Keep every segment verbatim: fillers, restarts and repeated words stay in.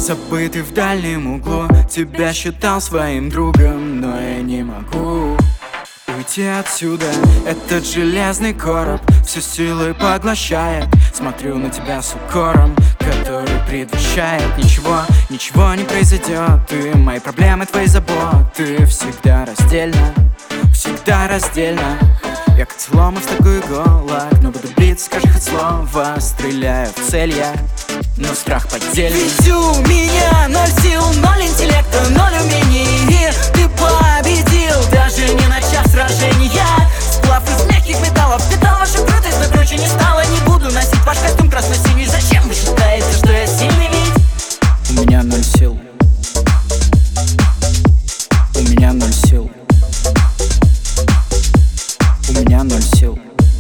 Забытый в дальнем углу, тебя считал своим другом, но я не могу уйти отсюда. Этот железный короб всю силой поглощает. Смотрю на тебя с укором, который предвещает: ничего, ничего не произойдет. Ты мои проблемы, твои заботы. Всегда раздельно, всегда раздельно. Я как сломав такой иголок, но буду биться, скажи хоть слово. Стреляю в цель я, но страх поддельный. Ведь у меня ноль сил, ноль интеллекта, ноль умений. Ты победил, даже не начав сражения. Сплав из мягких металлов впитал вашу крутость, но круче не стало. Не буду носить ваш костюм красно-синий. Зачем вы считаете, что я сильный? Ведь у меня ноль сил. У меня ноль сил. У меня ноль сил.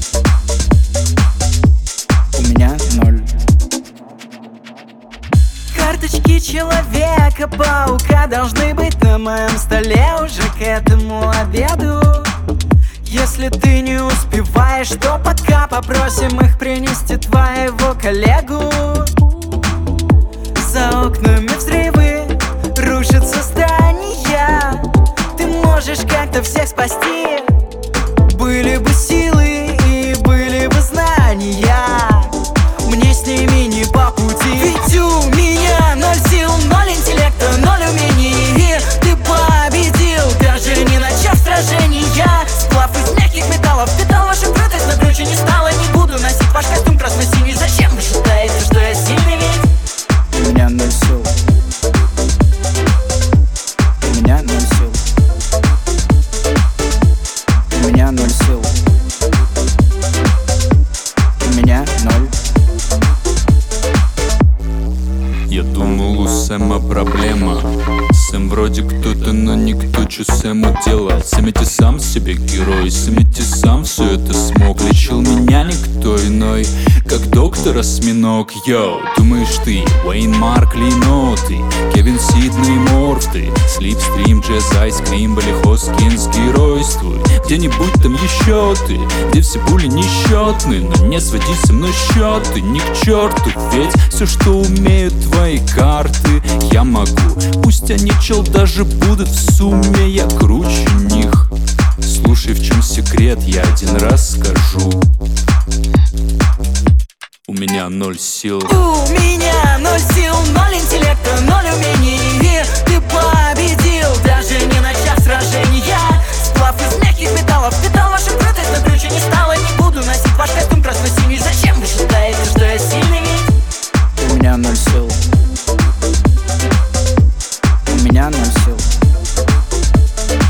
У меня ноль. Карточки Человека-паука должны быть на моем столе уже к этому обеду. Если ты не успеваешь, то пока попросим их принести твоего коллегу. За окнами взрывы, рушатся здания. Ты можешь как-то всех спасти. Были бы силы и были бы знания, мне с ними не по пути. Ведь у меня ноль сил, ноль интеллекта, ноль умений. Ты победил, даже не начав сражения. Сплав из мягких металлов впитал вашу крутость, но круче не стало. Не буду носить ваш костюм красно-синий. Зачем вы считаете, что я сильный? Ведь у меня ноль сил. У меня ноль сил. У меня ноль сил. У меня ноль. Я думал, у Сэма проблема. Сэм вроде кто-то, но никто, чё Сэму делать. Сэм ведь и сам себе герой, Сэм ведь и сам все это смог. Лечил меня никто иной, как доктор Осьминог. Йоу, думаешь ты, Уэйн Марк Линоты, Кевин Сидней Морф ты, Слипстрим, Джаз Айскрим, были Хоскинс геройствуй. Где-нибудь там еще ты, где все пули несчетны. Но не своди со мной счеты, ни к черту. Ведь все, что умеют твои карты, я могу. Пусть они, чел, даже будут в сумме, я круче них. Слушай, в чем секрет, я один раз скажу. У меня ноль сил. у меня ноль сил, ноль интеллекта, ноль умений. Ты победил, даже не начав сражения. Сплав из мягких металлов впитал вашу крутость, но круче не стало. Не буду носить ваш костюм красно-синий. Зачем вы считаете, что я сильный? Ведь у меня ноль сил. У меня ноль сил.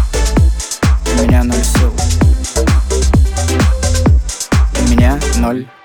У меня ноль сил. У меня ноль.